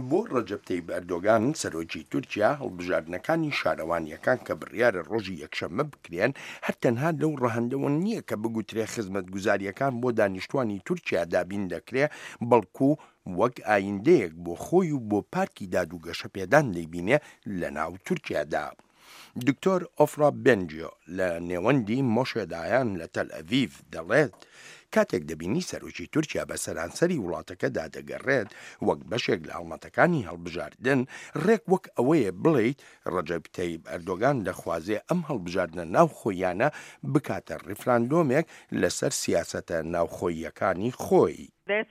بۆ ڕەجەب تەیب ئەردۆغان سەرۆکی تورکیا هەڵبژاردنەکانی شارەوانیەکان کە بڕیارە ڕۆژی یەکشەممە بکرێن هەر تەنها لەو ڕەهەندەوە نییە کە بگوترێ خزمەتگوزاریەکان بۆ دانیشتوانی تورکیا دابین دەکرێ بەڵکو وەک ئایندەیەک بۆ خۆی و بۆ پارکی دادوگەشە پێدان دەیبینێ لە ناو تورکیادا. دکتۆر ئۆفرا بێنجیۆ لە نێوەندی مۆشێدایان لە تەل ئەڤیڤ دەڵێت کاتێک دەبینی سەرۆکی تورکیا بە سەرانسەری وڵاتەکەدا دەگەڕێت وەک بەشێک لە هەڵمەتەکانی هەڵبژاردن ڕێک وەک ئەوەیە بڵێیت ڕەجەب تەیب ئەردۆغان دەخوازێ ئەم هەڵبژاردنە ناوخۆیانە بکاتە ڕیفراندۆمێک لەسەر سیاسەتە ناوخۆییەکانی خۆی.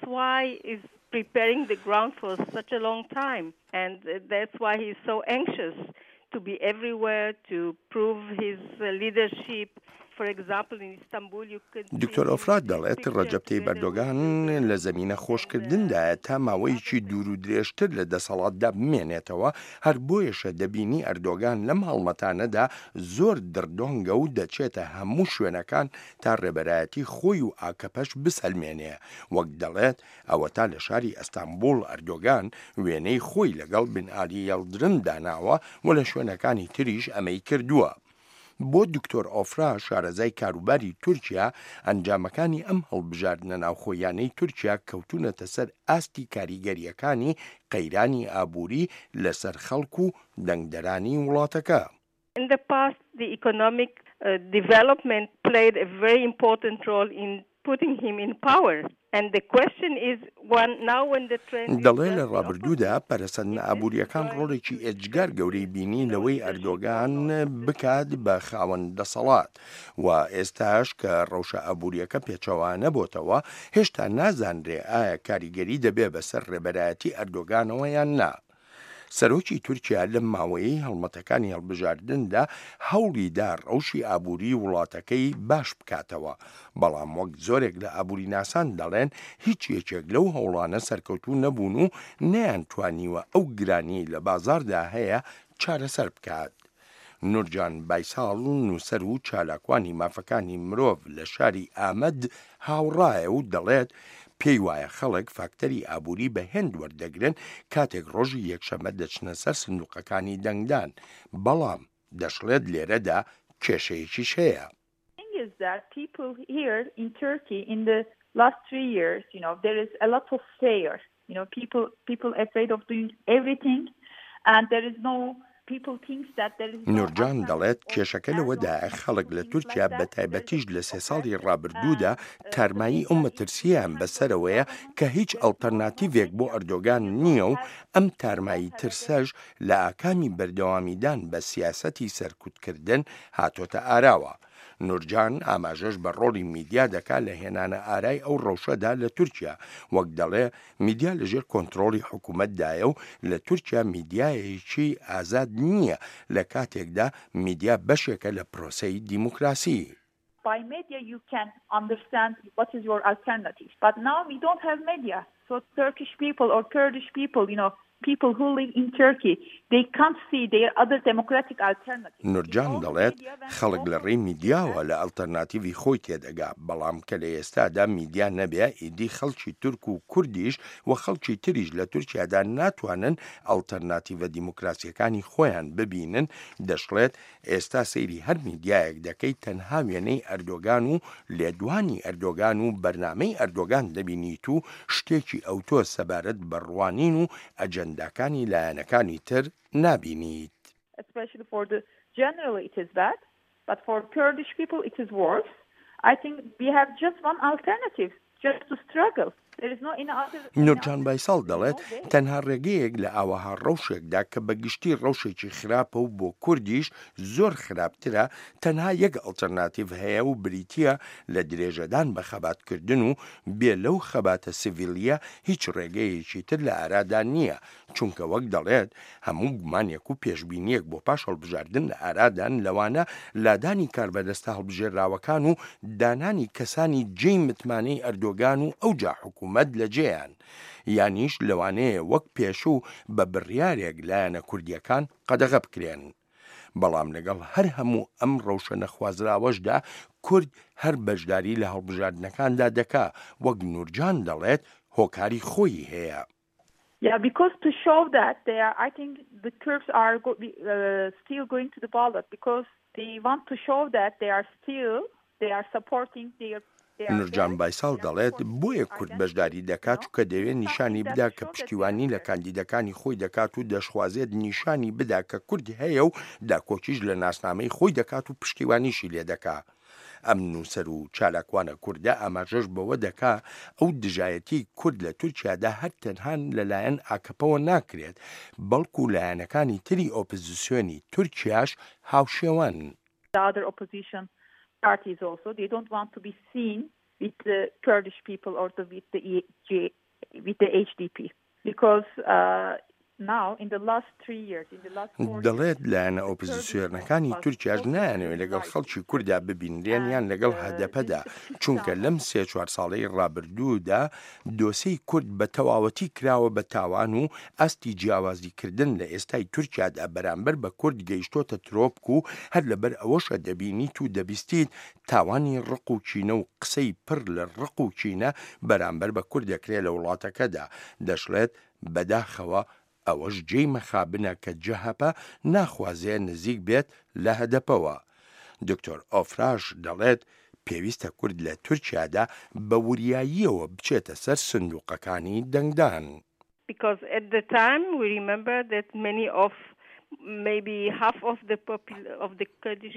Preparing the ground for such a long time, and that's why he's so anxious to be everywhere to prove his leadership. For example, in Istanbul, you could دکتۆر ئۆفراد دەڵێت ڕەجەب تەیب ئەردۆغان لە زەمینە خۆشکردندایە تا ماوەیەکی دوور و درێژتر لە دەسەڵاتدا بمێنێتەوە هەر بۆیەشە دەبینی ئەردۆغان لەم هەڵمەتانەدا زۆر دڕدۆنگە و دەچێتە هەموو شوێنەکان تا ڕێبەرایەتی خۆی و ئاکەپەش بسەلمێنێ. وەک دەڵێت ئەوە تا لە شاری ئەستانبول ئەردۆغان وێنەی خۆی لەگەڵ بن ئالی یەڵدرم داناوە و لە شوێنەکانی تریش ئەمەی کردووە. بۆ دکتۆر ئۆفرا شارەزای کاروباری تورکیا ئەنجامەکانی ئەم هەڵبژاردنە ناوخۆیانەی تورکیا کەوتونەتە سەر ئاستی کاریگەریەکانی قەیرانی ئابووری لەسەر خەڵک و دەنگدەرانی وڵاتەکە. In the past, the economic development played a very important role in putting him in power. And the question is, now when the trend دەڵێ لە ڕابردوودا پەرەسەندنە ئابووریەکان ڕۆڵێکی ئێجگار گەورەی بینی لەوەی ئەردۆغان بکات بە خاوەن دەسەڵات و ئێستاش کە ڕەوشە ئابووریەکە پێچەوانە بۆتەوە هێشتا نازانرێ ئایا کاریگەری دەبێ بەسەر ڕێبەرایەتی ئەردۆغانەوە یان نا. سەرۆکی تورکیا لەم ماوەیەی هەڵمەتەکانی هەڵبژاردندا هەوڵیدا ڕەوشی ئابووری وڵاتەکەی باش بکاتەوە، بەڵام وەک زۆرێک لە ئابووری ناسان دەڵێن هیچ یەکێک لەو هەوڵانە سەرکەوتوو نەبوون و نەیانتوانیوە ئەو گرانی لە بازاردا هەیە چارەسەر بکات. نورجان بایساڵ نووسەر و چالاکوانی مافەکانی مرۆڤ لە شاری ئامەد هاوڕایە و دەڵێت پێی وایە خەڵک فاکتەری ئابووری بە هێند وەردەگرن کاتێک ڕۆژی یەکشەممە دەچنە سەر سندوقەکانی دەنگدان، بەڵام دەشڵێت لێرەدا کێشەیەکیش هەیە. People here in Turkey in the last 3 years, there is a lot of fear. People afraid of doing everything, and there is no. نورجان دەڵێت کێشەکە لەوەدایە خەڵک لە تورکیا بە تایبەتیش لە 3 ساڵی ڕابردوودا تارمایی ئەو مەترسیان بەسەرەوەیە کە هیچ ئەڵتەرناتیڤێک بۆ ئەردۆغان نییە و ئەم تارمایی ترسەش لە ئاکامی بەردەوامیدان بە سیاسەتی سەرکوتکردن هاتۆتە ئاراوە. نورجان ئاماژەش بە ڕۆڵی میدیا دەکات لە هێنانە ئارای ئەو ڕەوشەدا لە تورکیا، وەک دەڵێ میدیا لەژێر کۆنتڕۆڵی حکوومەتدایە و لە تورکیا میدیایەکی ئازاد نییە لە کاتێکدا میدیا بەشێکە لە پرۆسەی دیموکراسی. By media you can understand what is your alternative, but now we don't have media, so Turkish people or Kurdish people, people who live in Turkey, they can't see their other democratic alternatives. نورجان دەڵێت خەڵک لە ڕێی میدیاوە لە ئەڵتەرناتیڤی خۆی تێدەگا، بەڵام کە لە ئێستادا میدیا نەبێ ئیدی خەڵکی تورک و کوردیش و خەڵکی تریش لە تورکیادا ناتوانن ئەڵتەرناتیڤە دیموکراسیەکانی خۆیان ببینن، دەشڵێت ئێستا سەیری هەر میدیایەک دەکەیت تەنها وێنەی ئەردۆغان و لێدوانی ئەردۆغان و بەرنامەی ئەردۆغان دەبینیت و شتێکی ئەوتۆ سەبارەت بە ڕوانین و ئەجەنداکانی لایەنەکانی تر نابینیت. Especially for the generally it is bad, but for Kurdish people it is worse. I think we have just one alternative, just to struggle. نورجان بایساڵ دەڵێت تەنها ڕێگەیەک لە ئاوەها ڕەوشێکدا کە بەگشتی ڕەوشێکی خراپە و بۆ کوردیش زۆر خراپترە تەنها یەک ئەڵتەرناتیڤ هەیە و بریتیە لە درێژەدان بە خەباتکردن و بێ لەو خەباتە سیڤیلیە هیچ ڕێگەیەکی تر لە ئارادا نییە، چونکە وەک دەڵێت هەموو گومانێک و پێشبینیەک بۆ پاش هەڵبژاردن لە ئارادان لەوانە لادانی کاربەدەستە هەڵبژێراوەکان و دانانی کەسانی جێی متمانەی ئەردۆغان و ئەوجا حکوومەت لە جێیان، یانیش لەوانەیە وەک پێشوو بە بڕیارێک لایەنە کوردیەکان قەدەغە بکرێن. بەڵام لەگەڵ هەر هەموو ئەم ڕەوشە نەخوازراوەشدا کورد هەر بەشداری لە هەڵبژاردنەکاندا دەکا، وەک نورجان دەڵێت هۆکاری خۆی هەیە. Yeah, because to show that I think the Kurds are still going to the ballot because they want to show that they are supporting their. نورجان بایساڵ دەڵێت بۆیە کورد بەشداری دەکات و کە دەوێت نیشانی بدا کە پشتیوانی لە کاندیدەکانی خۆی دەکات و دەشوازێت نیشانی بدا کە کورد هەیە و داکۆکیش لە ناسنامەی خۆی دەکات و پشتیوانیشی لێ دەکات. ئەم نووسەر و چالاکوانە کووردە ئاماژەش بەوە دەکا ئەو دژایەتی کورد لە تورکیادا هەر تەنهان لەلایەن ئاکەپەوە ناکرێت بەڵکو لایەنەکانی تری ئۆپۆزیسیۆنی تورکیاش هاوشێوان. The other opposition parties also, they don't want to be seen with the Kurdish people or with the HDP because now in the last 3 years, دەڵێت لایەنە ئۆپۆزیسیۆنەکانی تورکیاش نایانەوێت لەگەڵ خەڵکی کووردا ببینرێن یان لەگەڵ هەدەپەدا چونکە لەم 3-4 ساڵەی ڕابردوودا دۆسەی کورد بە تەواوەتی کراوە بە تاوان و ئەستی جیاوازیکردن لە ئێستای تورکیادا بەرامبەر بە کورد گەیشتۆتە ترۆپک و هەر لەبەر ئەوەشە دەبینیت و دەبیستیت تاوانی ڕق و چینە و قسەی پڕ لە ڕق و چینە بەرامبەر بە کورد دەکرێت لە وڵاتەکەدا دەشڵێت بەداخەوە ئەوەش جێی مەخابنە کە جەهەپە ناخوازێ نزیک بێت لە هەدەپەوە. دکتۆر ئۆفراش دەڵێت پێویستە کورد لە تورکیادا بە وریاییەوە بچێتە سەر سندوقەکانی دەنگدان. Because at the time we remember that many of maybe half of the Kurdish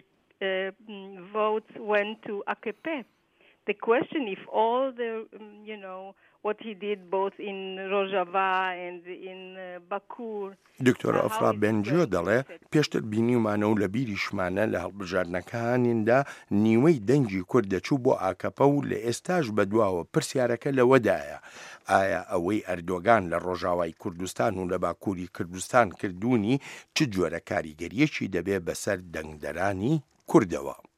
votes went to AKP. The question if all the what he did both in Rojava and in Bakur. دکتۆر ئۆفرا بێنجۆ دەڵێ پێشتر بینیمانە و لە بیریشمانە لە هەڵبژاردنەکانیاندا نیوەی دەنگی کورد دەچوو بۆ ئاکەپە و لە ئێستاش بەدواوە پرسیارەکە لەوەدایە ئایا ئەوەی ئەردۆگان لە ڕۆژاوای کوردستان و لە باکووری کوردستان کردوونی چ جۆرە کاریگەریەکی دەبێ بەسەر دەنگدەرانی کوردەوە.